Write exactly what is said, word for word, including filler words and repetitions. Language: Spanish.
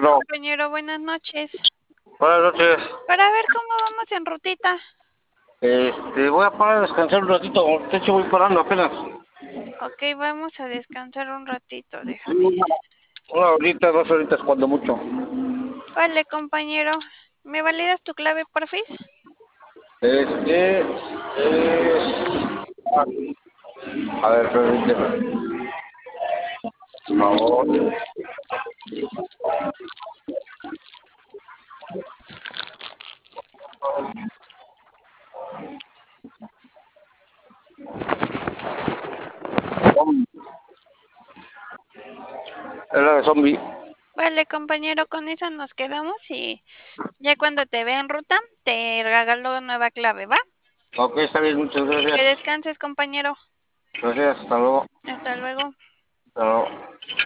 Bueno, compañero, buenas noches. buenas noches. Para ver cómo vamos en rutita. Este, voy a parar a descansar un ratito. De hecho, voy parando apenas. Ok, vamos a descansar un ratito, déjame. Una horita, dos horitas, cuando mucho. Vale, compañero. ¿Me validas tu clave, porfis? Este, es... A ver, permíteme. Por favor. Era de zombie. Vale, compañero, con eso nos quedamos y ya cuando te vea en ruta, te regalo nueva clave, ¿va? Ok, está bien, muchas Que gracias. descanses, compañero. Gracias, hasta luego. Hasta luego. Hasta luego.